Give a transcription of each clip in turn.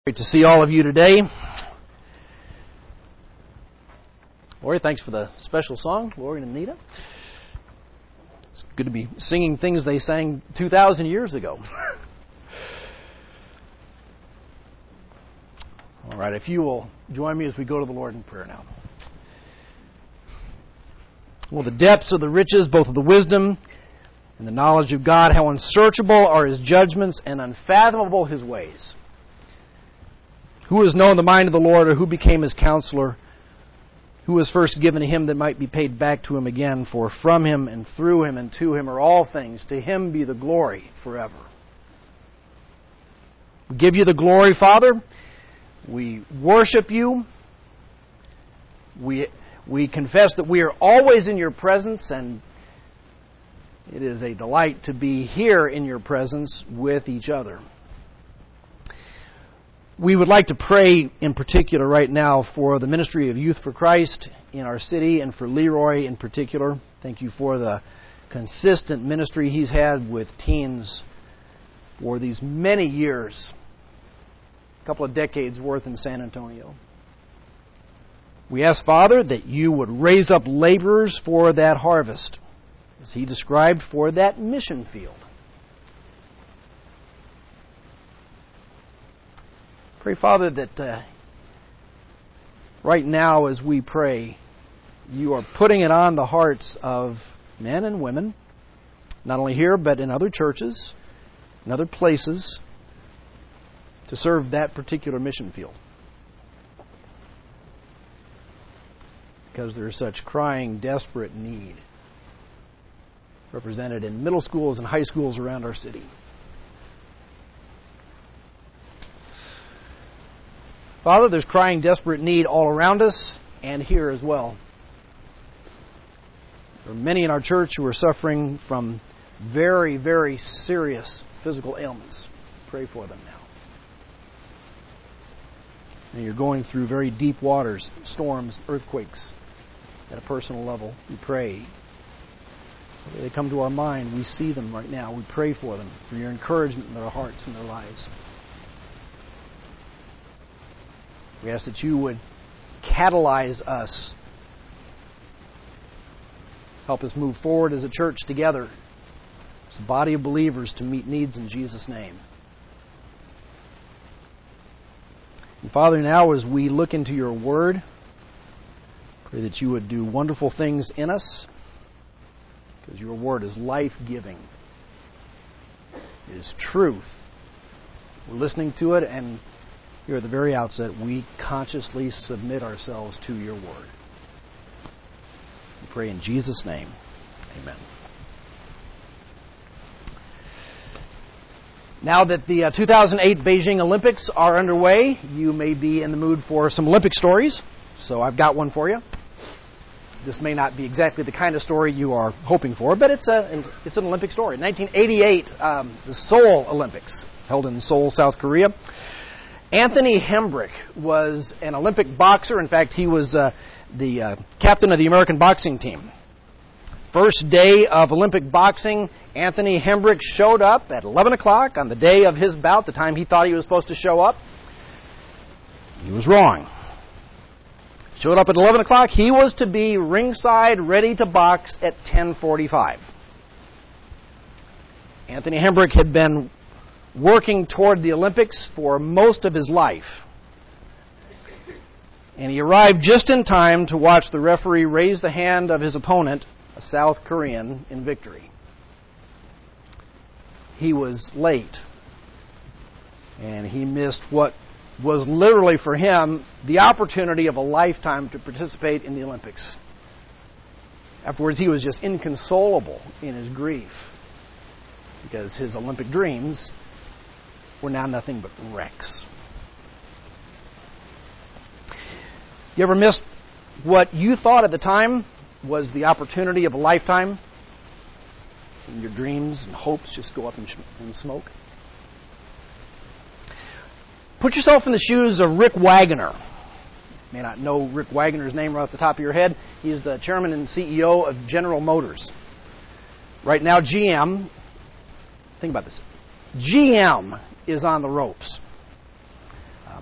Great to see all of you today. Lori, thanks for the special song, Lori and Anita. It's good to be singing things they sang 2,000 years ago. All right, if you will join me as we go to the Lord in prayer now. Well, the depths of the riches, both of the wisdom and the knowledge of God, how unsearchable are His judgments and unfathomable His ways. Who has known the mind of the Lord, or who became His counselor? Who was first given to Him that might be paid back to Him again? For from Him and through Him and to Him are all things. To Him be the glory forever. We give You the glory, Father. We worship You. We confess that we are always in Your presence, and it is a delight to be here in Your presence with each other. We would like to pray in particular right now for the ministry of Youth for Christ in our city and for Leroy in particular. Thank You for the consistent ministry he's had with teens for these many years, a couple of decades worth in San Antonio. We ask, Father, that You would raise up laborers for that harvest, as He described, for that mission field. Pray, Father, that right now as we pray, You are putting it on the hearts of men and women, not only here but in other churches, in other places, to serve that particular mission field. Because there is such crying, desperate need represented in middle schools and high schools around our city. Father, there's crying, desperate need all around us and here as well. There are many in our church who are suffering from very, very serious physical ailments. Pray for them now. And you're going through very deep waters, storms, earthquakes at a personal level. We pray. They come to our mind. We see them right now. We pray for them, for Your encouragement in their hearts and their lives. We ask that You would catalyze us, help us move forward as a church together, as a body of believers to meet needs in Jesus' name. And Father, now as we look into Your Word, pray that You would do wonderful things in us, because Your Word is life-giving. It is truth. We're listening to it, and here at the very outset, we consciously submit ourselves to Your Word. We pray in Jesus' name. Amen. Now that the 2008 Beijing Olympics are underway, you may be in the mood for some Olympic stories. So I've got one for you. This may not be exactly the kind of story you are hoping for, but it's an Olympic story. In 1988, the Seoul Olympics, held in Seoul, South Korea. Anthony Hembrick was an Olympic boxer. In fact, he was the captain of the American boxing team. First day of Olympic boxing, Anthony Hembrick showed up at 11 o'clock on the day of his bout, the time he thought he was supposed to show up. He was wrong. Showed up at 11 o'clock. He was to be ringside, ready to box at 10:45. Anthony Hembrick had been working toward the Olympics for most of his life. And he arrived just in time to watch the referee raise the hand of his opponent, a South Korean, in victory. He was late, and he missed what was literally for him the opportunity of a lifetime to participate in the Olympics. Afterwards, he was just inconsolable in his grief, because his Olympic dreams were now nothing but wrecks. You ever missed what you thought at the time was the opportunity of a lifetime? And your dreams and hopes just go up in smoke? Put yourself in the shoes of Rick Wagoner. You may not know Rick Wagoner's name right off the top of your head. He is the chairman and CEO of General Motors. Right now, GM, think about this, GM is on the ropes.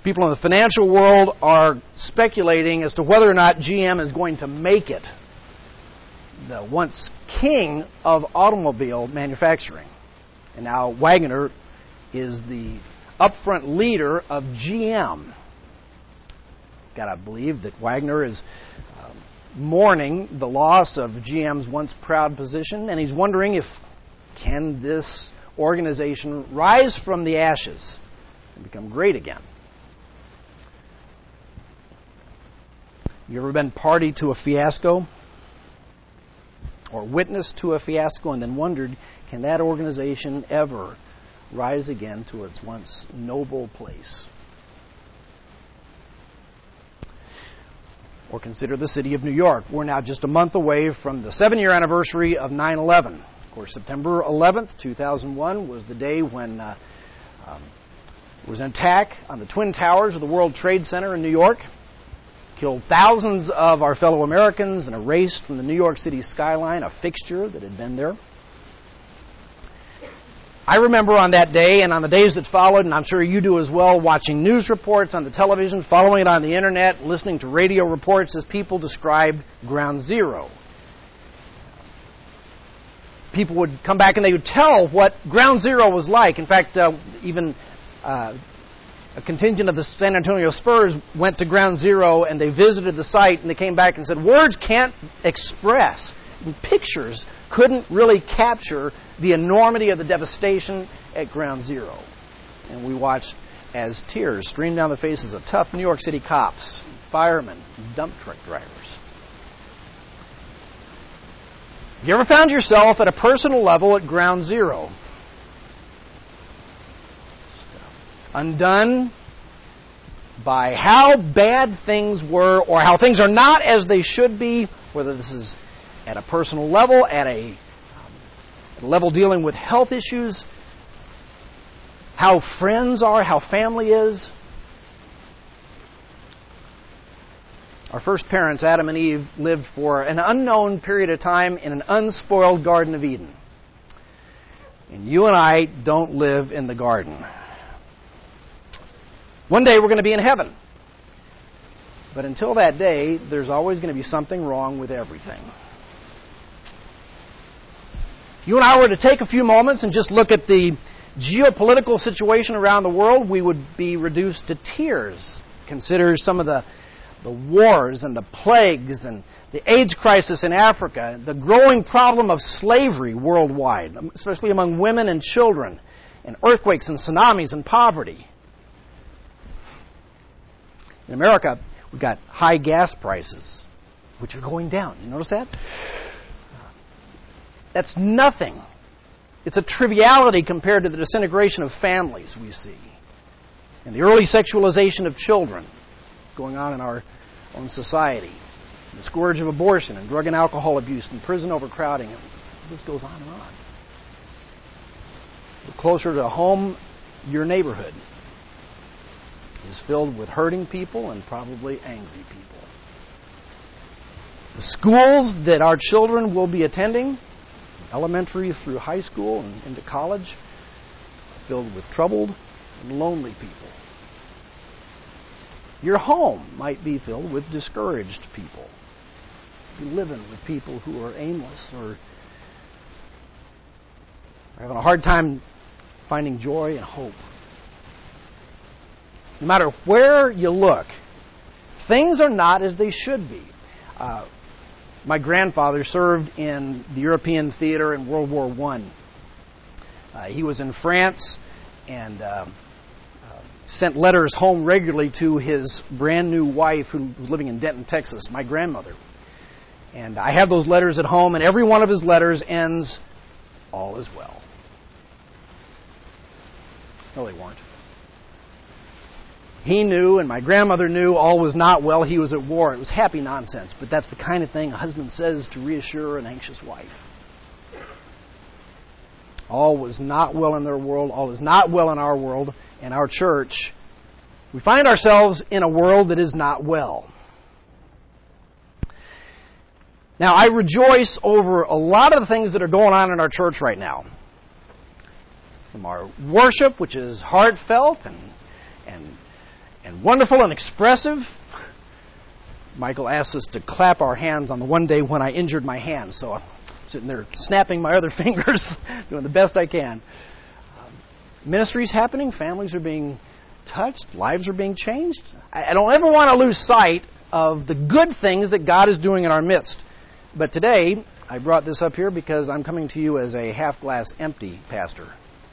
People in the financial world are speculating as to whether or not GM is going to make it the once king of automobile manufacturing. And now Wagoner is the upfront leader of GM. Got to believe that Wagoner is mourning the loss of GM's once proud position, and he's wondering if can this organization rise from the ashes and become great again. You ever been party to a fiasco or witness to a fiasco and then wondered, can that organization ever rise again to its once noble place? Or consider the city of New York. We're now just a month away from the 7-year anniversary of 9/11. Of course, September 11th, 2001 was the day when there was an attack on the Twin Towers of the World Trade Center in New York. Killed thousands of our fellow Americans and erased from the New York City skyline a fixture that had been there. I remember on that day and on the days that followed, and I'm sure you do as well, watching news reports on the television, following it on the internet, listening to radio reports as people described Ground Zero. People would come back and they would tell what Ground Zero was like. In fact, even a contingent of the San Antonio Spurs went to Ground Zero and they visited the site and they came back and said, words can't express, pictures couldn't really capture the enormity of the devastation at Ground Zero. And we watched as tears streamed down the faces of tough New York City cops, firemen, and dump truck drivers. Have you ever found yourself at a personal level at Ground Zero? Undone by how bad things were or how things are not as they should be, whether this is at a personal level, at a level dealing with health issues, how friends are, how family is. Our first parents, Adam and Eve, lived for an unknown period of time in an unspoiled Garden of Eden. And you and I don't live in the garden. One day we're going to be in heaven. But until that day, there's always going to be something wrong with everything. If you and I were to take a few moments and just look at the geopolitical situation around the world, we would be reduced to tears. Consider some of the wars and the plagues and the AIDS crisis in Africa, the growing problem of slavery worldwide, especially among women and children, and earthquakes and tsunamis and poverty. In America, we've got high gas prices, which are going down. You notice that? That's nothing. It's a triviality compared to the disintegration of families we see, and the early sexualization of children going on in our own society, and the scourge of abortion and drug and alcohol abuse and prison overcrowding. And this goes on and on. The closer to home, your neighborhood is filled with hurting people and probably angry people. The schools that our children will be attending, elementary through high school and into college, are filled with troubled and lonely people. Your home might be filled with discouraged people. You're living with people who are aimless or are having a hard time finding joy and hope. No matter where you look, things are not as they should be. My grandfather served in the European theater in World War I. He was in France and sent letters home regularly to his brand new wife who was living in Denton, Texas, my grandmother. And I have those letters at home, and every one of his letters ends, "All is well." No, they weren't. He knew, and my grandmother knew, all was not well. He was at war. It was happy nonsense, but that's the kind of thing a husband says to reassure an anxious wife. All was not well in their world. All is not well in our world and our church. We find ourselves in a world that is not well. Now, I rejoice over a lot of the things that are going on in our church right now. From our worship, which is heartfelt and and wonderful and expressive. Michael asked us to clap our hands on the one day when I injured my hand, so I'm sitting there snapping my other fingers, doing the best I can. Ministry's happening, families are being touched, lives are being changed. I don't ever want to lose sight of the good things that God is doing in our midst. But today, I brought this up here because I'm coming to you as a half-glass empty pastor.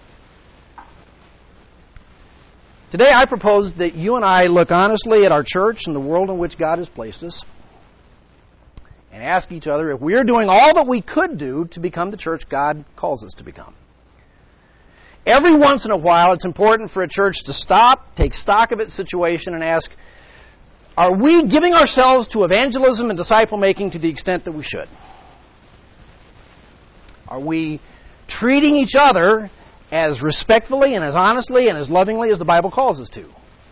Today I propose that you and I look honestly at our church and the world in which God has placed us and ask each other if we are doing all that we could do to become the church God calls us to become. Every once in a while, it's important for a church to stop, take stock of its situation, and ask, are we giving ourselves to evangelism and disciple-making to the extent that we should? Are we treating each other as respectfully and as honestly and as lovingly as the Bible calls us to?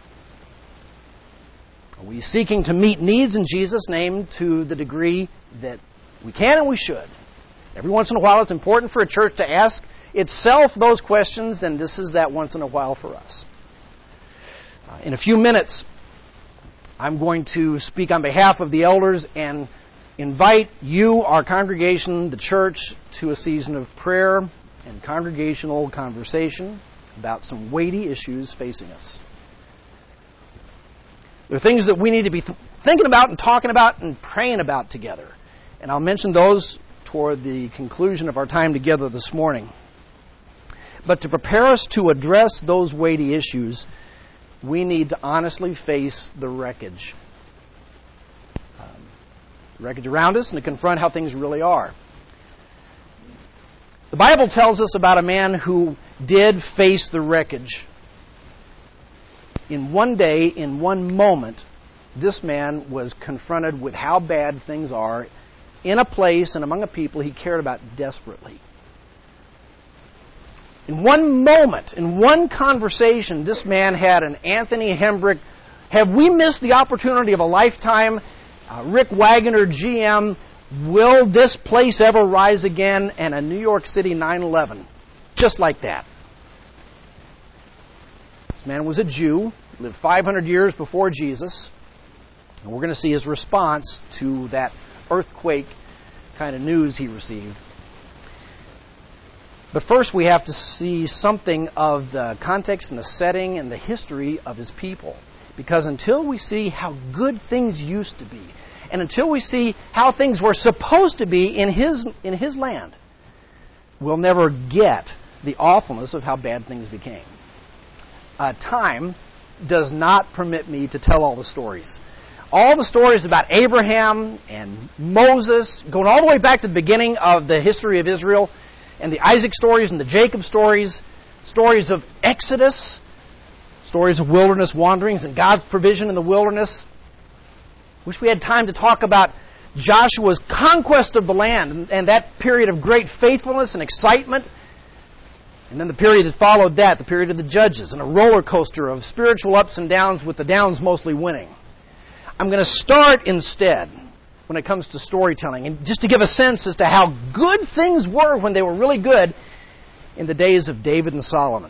Are we seeking to meet needs in Jesus' name to the degree that we can and we should? Every once in a while, it's important for a church to ask itself those questions, and this is that once in a while for us. In a few minutes, I'm going to speak on behalf of the elders and invite you, our congregation, the church, to a season of prayer and congregational conversation about some weighty issues facing us. There are things that we need to be thinking about and talking about and praying about together. And I'll mention those toward the conclusion of our time together this morning. But to prepare us to address those weighty issues, we need to honestly face the wreckage. The wreckage around us and to confront how things really are. The Bible tells us about a man who did face the wreckage. In one day, in one moment, this man was confronted with how bad things are in a place and among a people he cared about desperately. In one moment, in one conversation, this man had an Anthony Hembrick. Have we missed the opportunity of a lifetime? Rick Wagoner, GM, will this place ever rise again? And a New York City 9/11. Just like that. This man was a Jew, lived 500 years before Jesus. And we're going to see his response to that earthquake kind of news he received. But first we have to see something of the context and the setting and the history of his people. Because until we see how good things used to be, and until we see how things were supposed to be in his land, we'll never get the awfulness of how bad things became. Time does not permit me to tell all the stories. All the stories about Abraham and Moses, going all the way back to the beginning of the history of Israel, and the Isaac stories and the Jacob stories, stories of Exodus, stories of wilderness wanderings and God's provision in the wilderness. Wish we had time to talk about Joshua's conquest of the land and that period of great faithfulness and excitement. And then the period that followed that, the period of the Judges, and a roller coaster of spiritual ups and downs with the downs mostly winning. I'm going to start instead when it comes to storytelling, and just to give a sense as to how good things were when they were really good in the days of David and Solomon.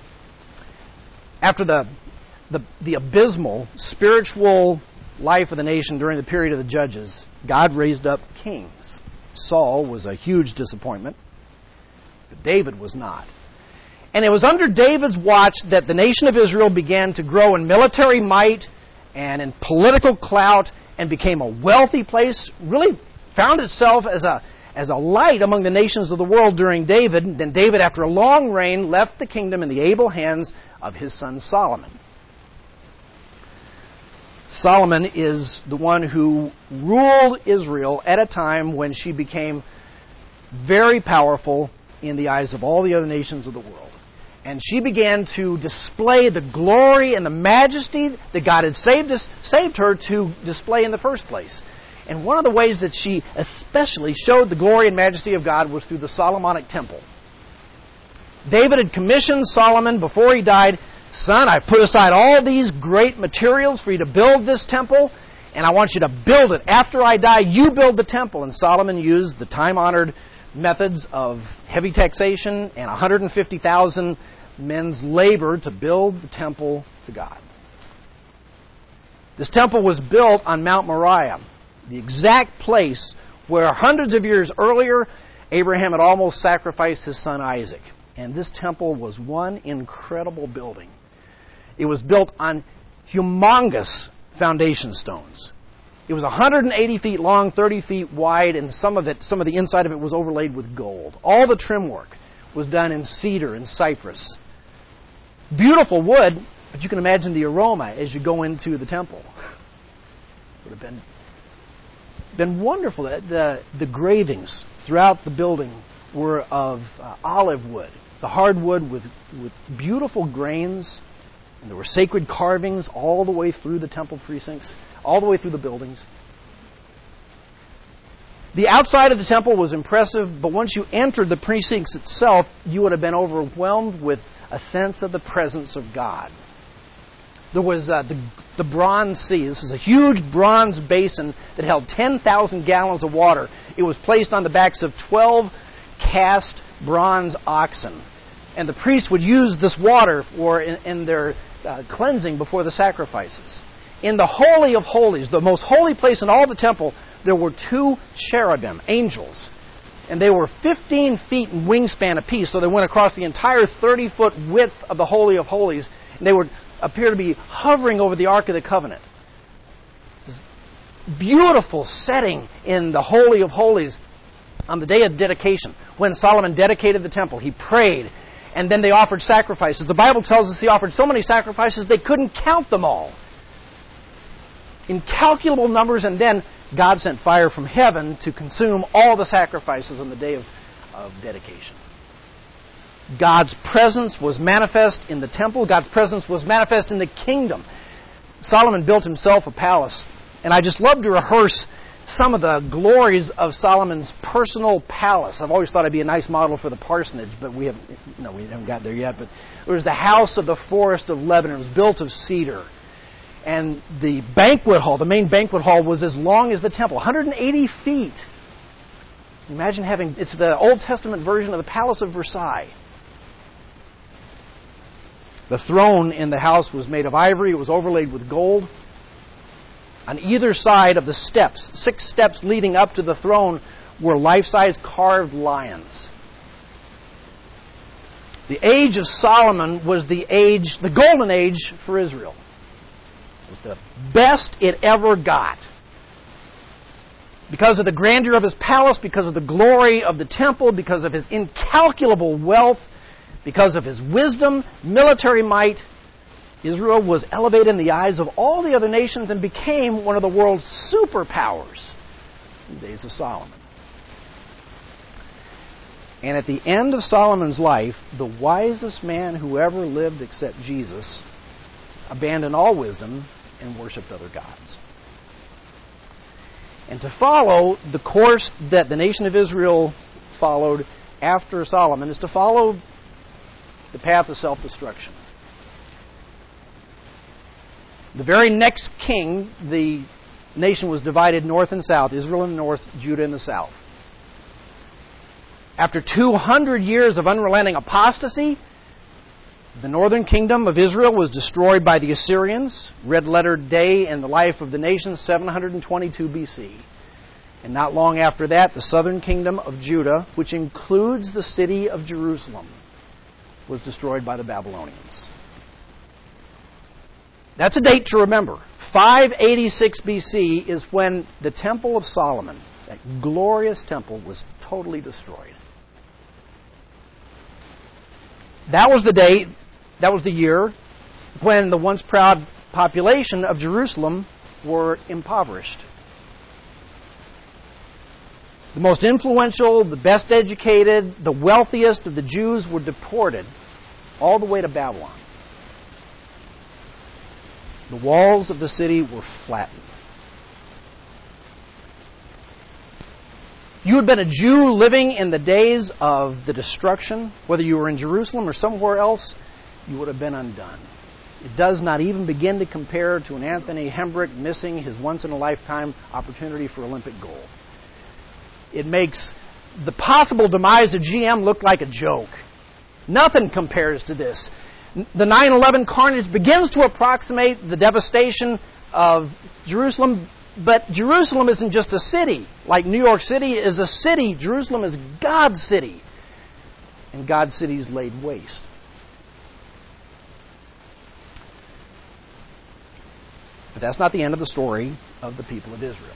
After the abysmal spiritual life of the nation during the period of the Judges, God raised up kings. Saul was a huge disappointment, but David was not. And it was under David's watch that the nation of Israel began to grow in military might and in political clout and became a wealthy place, really found itself as a light among the nations of the world during David. Then David, after a long reign, left the kingdom in the able hands of his son Solomon. Solomon is the one who ruled Israel at a time when she became very powerful in the eyes of all the other nations of the world. And she began to display the glory and the majesty that God had saved her to display in the first place. And one of the ways that she especially showed the glory and majesty of God was through the Solomonic temple. David had commissioned Solomon before he died, "Son, I put aside all these great materials for you to build this temple, and I want you to build it. After I die, you build the temple." And Solomon used the time-honored methods of heavy taxation and 150,000 men's labor to build the temple to God. This temple was built on Mount Moriah, the exact place where hundreds of years earlier Abraham had almost sacrificed his son Isaac. And this temple was one incredible building. It was built on humongous foundation stones. It was 180 feet long, 30 feet wide, and some of the inside of it was overlaid with gold. All the trim work was done in cedar and cypress. Beautiful wood, but you can imagine the aroma as you go into the temple. It would have been wonderful. The gravings throughout the building were of olive wood. It's a hardwood with beautiful grains, and there were sacred carvings all the way through the temple precincts, all the way through the buildings. The outside of the temple was impressive, but once you entered the precincts itself, you would have been overwhelmed with a sense of the presence of God. There was the bronze sea. This was a huge bronze basin that held 10,000 gallons of water. It was placed on the backs of 12 cast bronze oxen. And the priests would use this water in their cleansing before the sacrifices. In the Holy of Holies, the most holy place in all the temple, there were 2 cherubim, angels. And they were 15 feet in wingspan apiece, so they went across the entire 30-foot width of the Holy of Holies. And they would appear to be hovering over the Ark of the Covenant. This beautiful setting in the Holy of Holies on the day of dedication. When Solomon dedicated the temple, he prayed, and then they offered sacrifices. The Bible tells us he offered so many sacrifices they couldn't count them all. Incalculable numbers, and then God sent fire from heaven to consume all the sacrifices on the day of dedication. God's presence was manifest in the temple. God's presence was manifest in the kingdom. Solomon built himself a palace. And I just love to rehearse some of the glories of Solomon's personal palace. I've always thought it'd be a nice model for the parsonage, but we haven't got there yet. But there was the house of the forest of Lebanon. It was built of cedar. And the banquet hall, the main banquet hall, was as long as the temple, 180 feet. Imagine it's the Old Testament version of the Palace of Versailles. The throne in the house was made of ivory. It was overlaid with gold. On either side of the steps, 6 steps leading up to the throne, were life-size carved lions. The age of Solomon was the golden age for Israel. It was the best it ever got. Because of the grandeur of his palace, because of the glory of the temple, because of his incalculable wealth, because of his wisdom, military might, Israel was elevated in the eyes of all the other nations and became one of the world's superpowers in the days of Solomon. And at the end of Solomon's life, the wisest man who ever lived except Jesus abandoned all wisdom and worshipped other gods. And to follow the course that the nation of Israel followed after Solomon is to follow the path of self-destruction. The very next king, the nation was divided north and south, Israel in the north, Judah in the south. After 200 years of unrelenting apostasy, the northern kingdom of Israel was destroyed by the Assyrians, red-letter day in the life of the nation, 722 BC. And not long after that, the southern kingdom of Judah, which includes the city of Jerusalem, was destroyed by the Babylonians. That's a date to remember. 586 BC is when the Temple of Solomon, that glorious temple, was totally destroyed. That was the day, that was the year when the once proud population of Jerusalem were impoverished. The most influential, the best educated, the wealthiest of the Jews were deported all the way to Babylon. The walls of the city were flattened. If you had been a Jew living in the days of the destruction, whether you were in Jerusalem or somewhere else, you would have been undone. It does not even begin to compare to an Anthony Hembrick missing his once-in-a-lifetime opportunity for Olympic gold. It makes the possible demise of GM look like a joke. Nothing compares to this. The 9/11 carnage begins to approximate the devastation of Jerusalem. But Jerusalem isn't just a city. Like New York City is a city, Jerusalem is God's city. And God's city is laid waste. But that's not the end of the story of the people of Israel.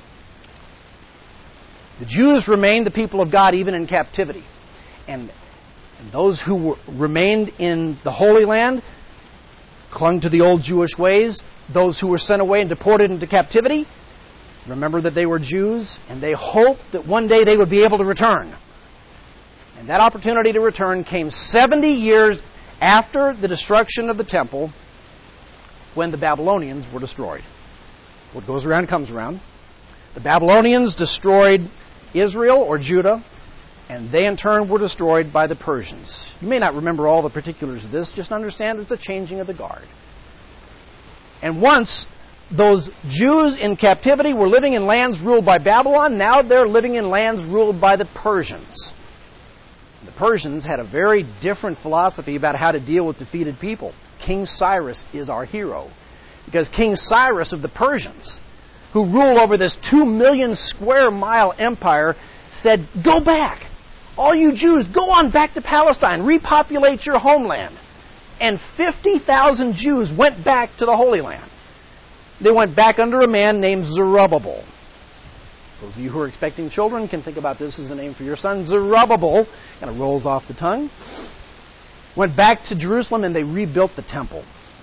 The Jews remained the people of God even in captivity. And those who remained in the Holy Land clung to the old Jewish ways. Those who were sent away and deported into captivity, remember that they were Jews, and they hoped that one day they would be able to return. And that opportunity to return came 70 years after the destruction of the temple, when the Babylonians were destroyed. What goes around comes around. The Babylonians destroyed Israel or Judah, and they in turn were destroyed by the Persians. You may not remember all the particulars of this, just understand it's a changing of the guard. And once those Jews in captivity were living in lands ruled by Babylon, now they're living in lands ruled by the Persians. The Persians had a very different philosophy about how to deal with defeated people. King Cyrus is our hero, because King Cyrus of the Persians, who ruled over this 2 million square mile empire, said, "Go back. All you Jews, go on back to Palestine. Repopulate your homeland." And 50,000 Jews went back to the Holy Land. They went back under a man named Zerubbabel. Those of you who are expecting children can think about this as a name for your son. Zerubbabel, kind of rolls off the tongue. Went back to Jerusalem and they rebuilt the temple.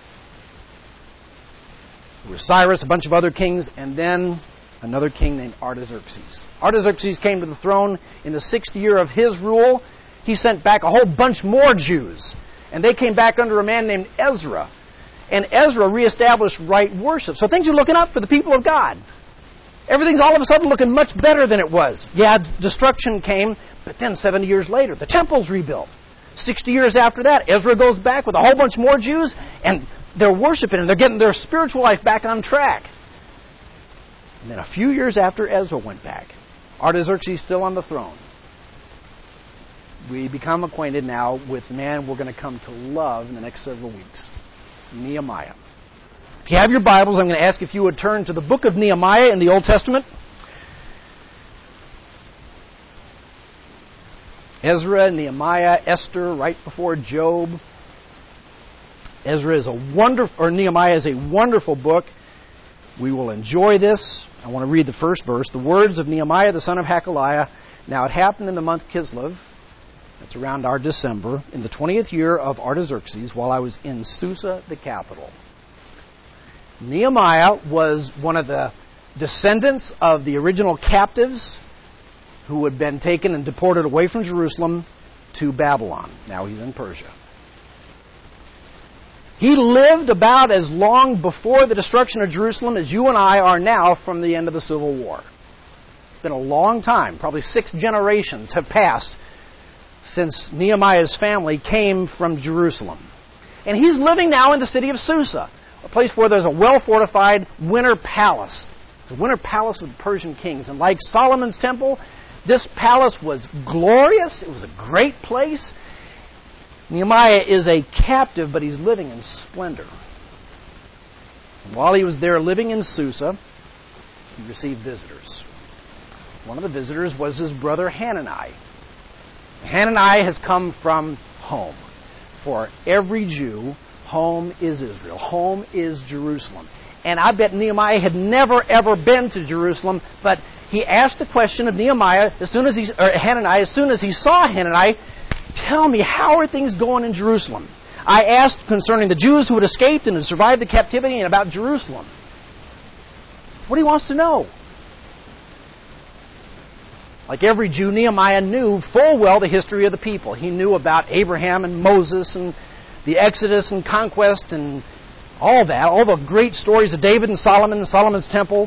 There was Cyrus, a bunch of other kings, and then another king named Artaxerxes. Artaxerxes came to the throne in the 6th year of his rule. He sent back a whole bunch more Jews. And they came back under a man named Ezra. And Ezra reestablished right worship. So things are looking up for the people of God. Everything's all of a sudden looking much better than it was. Yeah, destruction came, but then 70 years later, the temple's rebuilt. 60 years after that, Ezra goes back with a whole bunch more Jews, and they're worshiping, and they're getting their spiritual life back on track. And then a few years after Ezra went back, Artaxerxes still on the throne. We become acquainted now with the man we're going to come to love in the next several weeks, Nehemiah. If you have your Bibles, I'm going to ask if you would turn to the book of Nehemiah in the Old Testament. Ezra, Nehemiah, Esther, right before Job. Nehemiah is a wonderful book. We will enjoy this. I want to read the first verse. The words of Nehemiah, the son of Hakaliah. Now it happened in the month Kislev, that's around our December, in the 20th year of Artaxerxes, while I was in Susa, the capital. Nehemiah was one of the descendants of the original captives who had been taken and deported away from Jerusalem to Babylon. Now he's in Persia. He lived about as long before the destruction of Jerusalem as you and I are now from the end of the Civil War. It's been a long time. Probably 6 generations have passed since Nehemiah's family came from Jerusalem. And he's living now in the city of Susa, a place where there's a well-fortified winter palace. It's a winter palace of the Persian kings. And like Solomon's temple, this palace was glorious. It was a great place. Nehemiah is a captive, but he's living in splendor. And while he was there living in Susa, he received visitors. One of the visitors was his brother Hanani. Hanani has come from home. For every Jew, home is Israel. Home is Jerusalem. And I bet Nehemiah had never, ever been to Jerusalem, but he asked the question of Hanani, as soon as he saw Hanani, "Tell me, how are things going in Jerusalem?" I asked concerning the Jews who had escaped and had survived the captivity and about Jerusalem. That's what he wants to know. Like every Jew, Nehemiah knew full well the history of the people. He knew about Abraham and Moses and the Exodus and conquest and all that, all the great stories of David and Solomon's temple.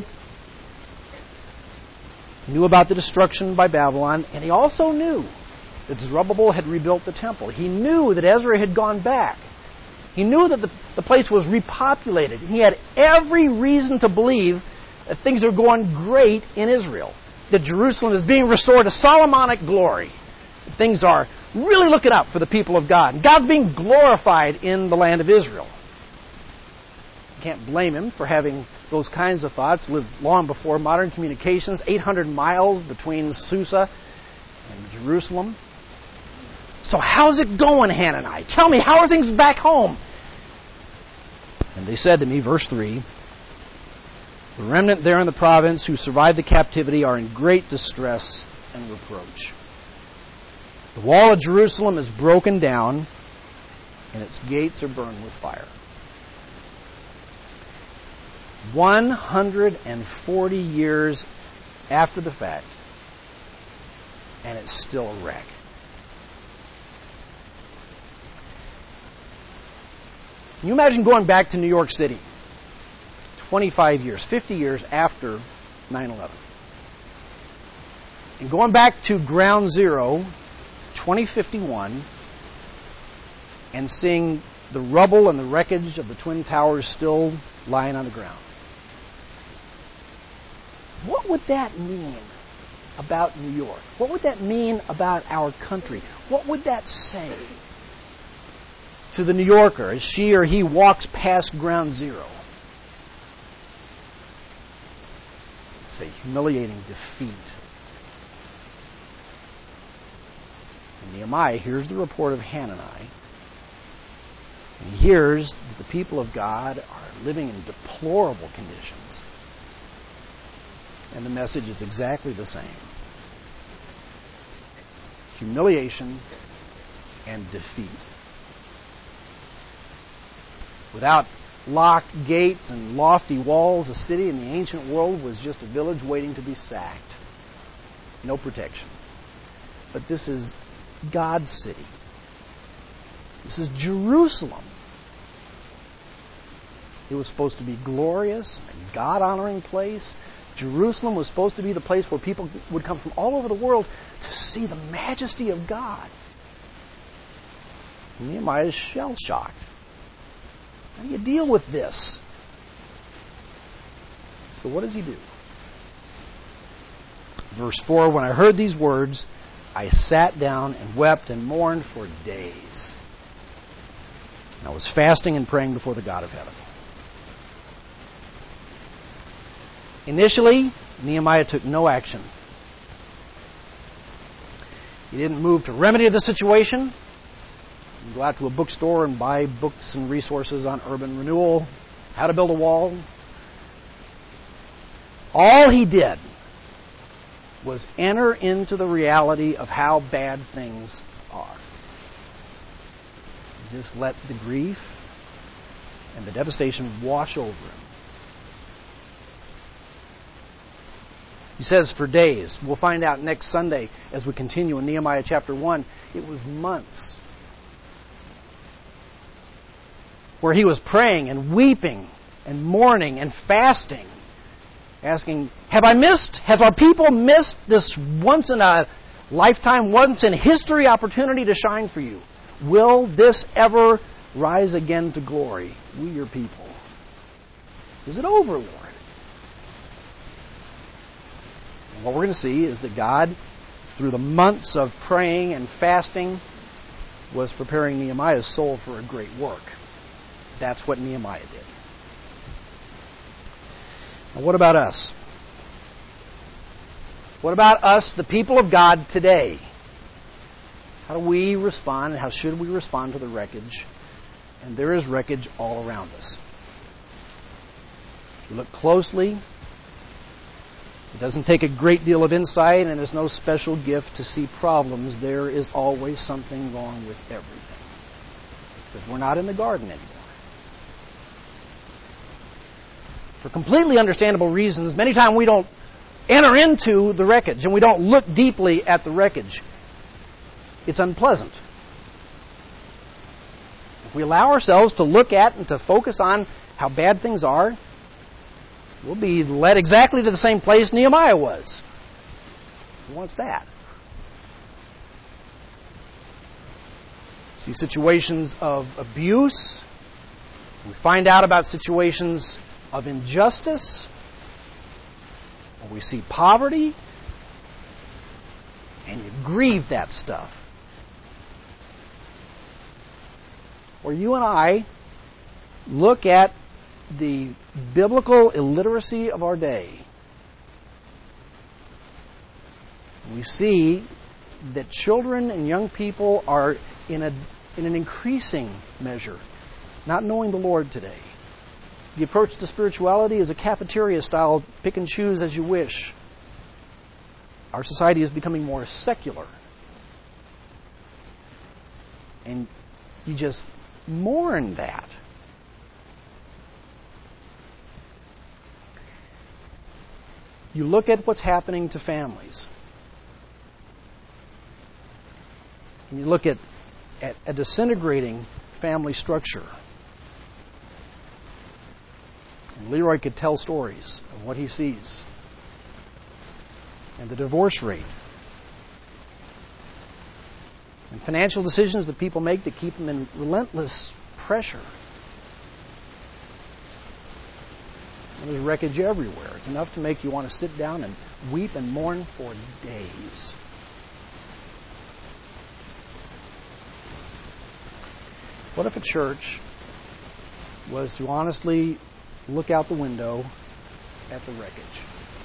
He knew about the destruction by Babylon, and he also knew that Zerubbabel had rebuilt the temple. He knew that Ezra had gone back. He knew that the place was repopulated. He had every reason to believe that things are going great in Israel, that Jerusalem is being restored to Solomonic glory. Things are really looking up for the people of God. God's being glorified in the land of Israel. can't blame him for having those kinds of thoughts. Lived long before modern communications, 800 miles between Susa and Jerusalem. So how's it going, Hanani? Tell me, how are things back home? And they said to me, verse 3, the remnant there in the province who survived the captivity are in great distress and reproach. The wall of Jerusalem is broken down, and its gates are burned with fire. 140 years after the fact, and it's still a wreck. Can you imagine going back to New York City 25 years, 50 years after 9/11? And going back to Ground Zero, 2051, and seeing the rubble and the wreckage of the Twin Towers still lying on the ground. What would that mean about New York? What would that mean about our country? What would that say to the New Yorker as she or he walks past Ground Zero? It's a humiliating defeat. And Nehemiah hears the report of Hanani. And he hears that the people of God are living in deplorable conditions. And the message is exactly the same. Humiliation and defeat. Without locked gates and lofty walls, a city in the ancient world was just a village waiting to be sacked. No protection. But this is God's city. This is Jerusalem. It was supposed to be glorious, a God-honoring place. Jerusalem was supposed to be the place where people would come from all over the world to see the majesty of God. Nehemiah is shell-shocked. How do you deal with this? So what does he do? Verse 4, when I heard these words, I sat down and wept and mourned for days. And I was fasting and praying before the God of heaven. Initially, Nehemiah took no action. He didn't move to remedy the situation. Go out to a bookstore and buy books and resources on urban renewal, how to build a wall. All he did was enter into the reality of how bad things are. Just let the grief and the devastation wash over him. He says for days. We'll find out next Sunday as we continue in Nehemiah chapter 1. It was months where he was praying and weeping and mourning and fasting, asking, have our people missed this once in a lifetime, once in history opportunity to shine for you? Will this ever rise again to glory, we your people? Is it over, Lord? And what we're going to see is that God, through the months of praying and fasting, was preparing Nehemiah's soul for a great work. That's what Nehemiah did. Now, what about us? What about us, the people of God, today? How do we respond, and how should we respond to the wreckage? And there is wreckage all around us. If you look closely, it doesn't take a great deal of insight, and there's no special gift to see problems. There is always something wrong with everything. Because we're not in the garden anymore. For completely understandable reasons, many times we don't enter into the wreckage and we don't look deeply at the wreckage. It's unpleasant. If we allow ourselves to look at and to focus on how bad things are, we'll be led exactly to the same place Nehemiah was. Who wants that? See situations of abuse. We find out about situations of injustice, or we see poverty, and you grieve that stuff. Or you and I look at the biblical illiteracy of our day, we see that children and young people are in an increasing measure not knowing the Lord today. The approach to spirituality is a cafeteria style, pick and choose as you wish. Our society is becoming more secular. And you just mourn that. You look at what's happening to families. And you look at a disintegrating family structure. And Leroy could tell stories of what he sees. And the divorce rate. And financial decisions that people make that keep them in relentless pressure. And there's wreckage everywhere. It's enough to make you want to sit down and weep and mourn for days. What if a church was to honestly look out the window at the wreckage?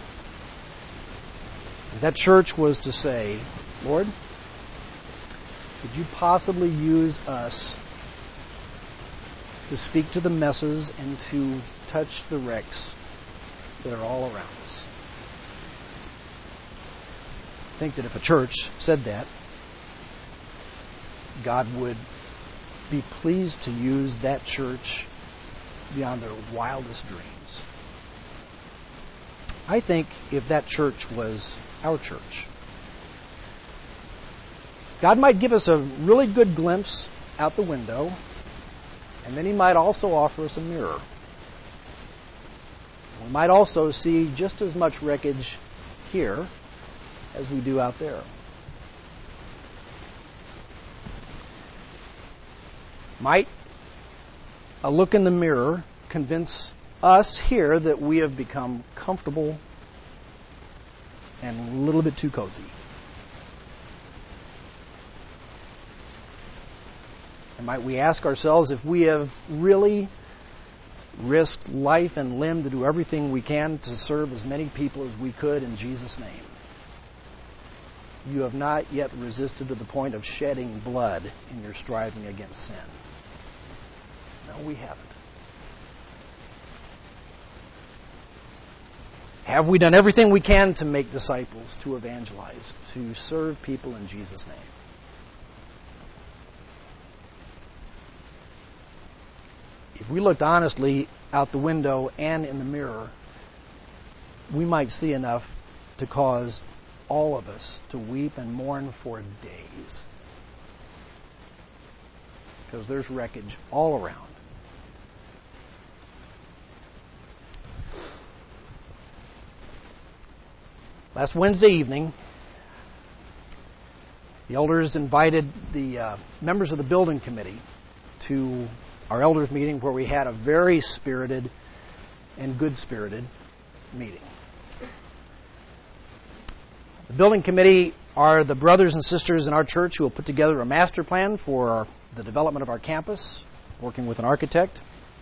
If that church was to say, Lord, could you possibly use us to speak to the messes and to touch the wrecks that are all around us? I think that if a church said that, God would be pleased to use that church beyond their wildest dreams. I think if that church was our church, God might give us a really good glimpse out the window, and then He might also offer us a mirror. We might also see just as much wreckage here as we do out there. Might a look in the mirror convince us here that we have become comfortable and a little bit too cozy? And might we ask ourselves if we have really risked life and limb to do everything we can to serve as many people as we could in Jesus' name? You have not yet resisted to the point of shedding blood in your striving against sin. No, we haven't. Have we done everything we can to make disciples, to evangelize, to serve people in Jesus' name? If we looked honestly out the window and in the mirror, we might see enough to cause all of us to weep and mourn for days. Because there's wreckage all around. Last Wednesday evening, the elders invited the members of the building committee to our elders meeting, where we had a very spirited and good-spirited meeting. The building committee are the brothers and sisters in our church who will put together a master plan for the development of our campus, working with an architect.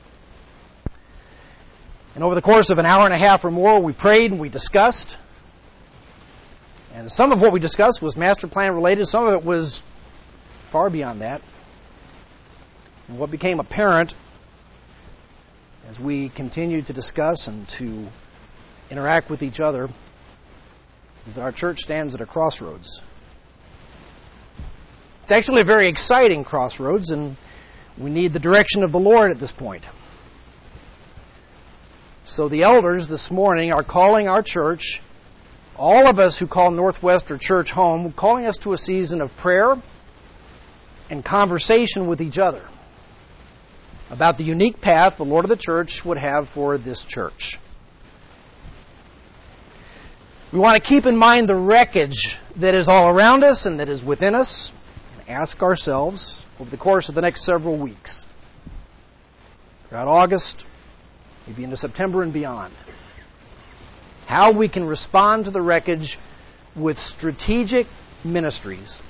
And over the course of an hour and a half or more, we prayed and we discussed. And some of what we discussed was master plan related. Some of it was far beyond that. And what became apparent as we continued to discuss and to interact with each other is that our church stands at a crossroads. It's actually a very exciting crossroads, and we need the direction of the Lord at this point. So the elders this morning are calling our church, all of us who call Northwest our church home, calling us to a season of prayer and conversation with each other about the unique path the Lord of the church would have for this church. We want to keep in mind the wreckage that is all around us and that is within us, and ask ourselves over the course of the next several weeks, throughout August, maybe into September and beyond, how we can respond to the wreckage with strategic ministries.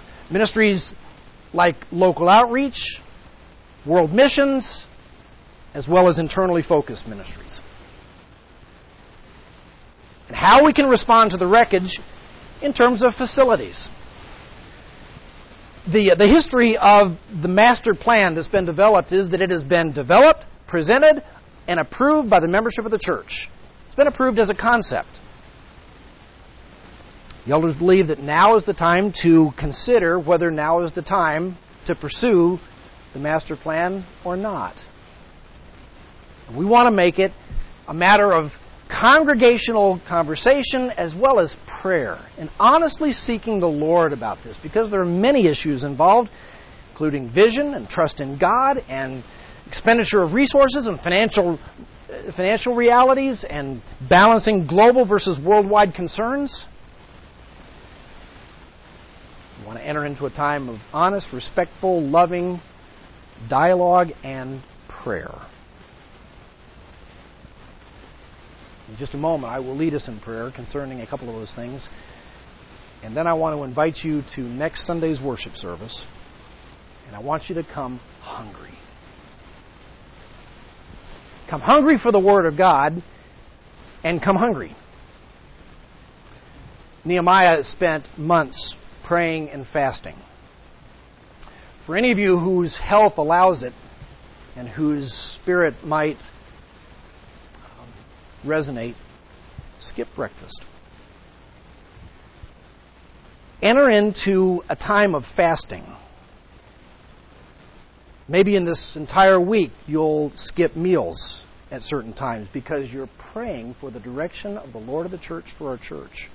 Ministries like local outreach, world missions, as well as internally focused ministries. And how we can respond to the wreckage in terms of facilities. The history of the master plan that's been developed is that it has been developed, presented, and approved by the membership of the church. It's been approved as a concept. The elders believe that now is the time to consider whether now is the time to pursue the master plan or not. We want to make it a matter of congregational conversation as well as prayer, and honestly seeking the Lord about this, because there are many issues involved, including vision and trust in God and expenditure of resources and financial realities and balancing global versus worldwide concerns. We want to enter into a time of honest, respectful, loving dialogue and prayer. In just a moment, I will lead us in prayer concerning a couple of those things. And then I want to invite you to next Sunday's worship service. And I want you to come hungry. Come hungry for the Word of God, and come hungry. Nehemiah spent months praying and fasting. For any of you whose health allows it, and whose spirit might resonate, skip breakfast. Enter into a time of fasting. Maybe in this entire week you'll skip meals at certain times because you're praying for the direction of the Lord of the church for our church.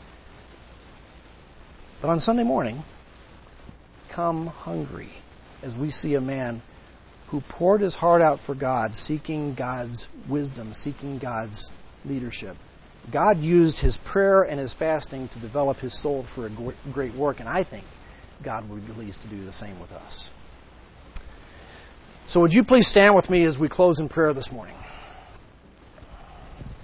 But on Sunday morning, come hungry as we see a man who poured his heart out for God, seeking God's wisdom, seeking God's leadership. God used his prayer and his fasting to develop his soul for a great work, and I think God would be pleased to do the same with us. So would you please stand with me as we close in prayer this morning?